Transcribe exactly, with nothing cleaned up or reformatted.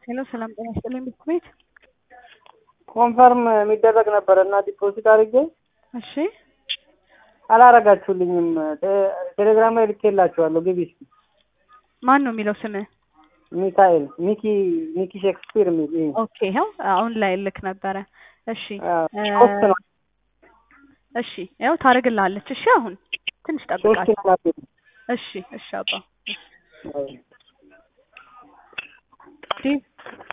ሄሎ ሰላም ጤና ይስጥልኝ ቤት ኮንፈርም የሚደረግ ነበር እና ዲፖዚት አድርጌ እሺ አላረጋችሁልኝም። ቴሌግራም ላይ ልኬላችኋለሁ። ግቢ እስኪ። ማን ነው የሚለው ስምህ? ሚካኤል ሚኪ ሚኪ ሼክስፒር ሚኪ። ኦኬ ይኸው አሁን ላይ ልክ ነበረ። እሺ ሶስት ነው። እሺ ያው ታረግልሃለች። እሺ አሁን ትንሽ ጠብቃት። ሶስት ነው። እሺ እሺ አባ እሺ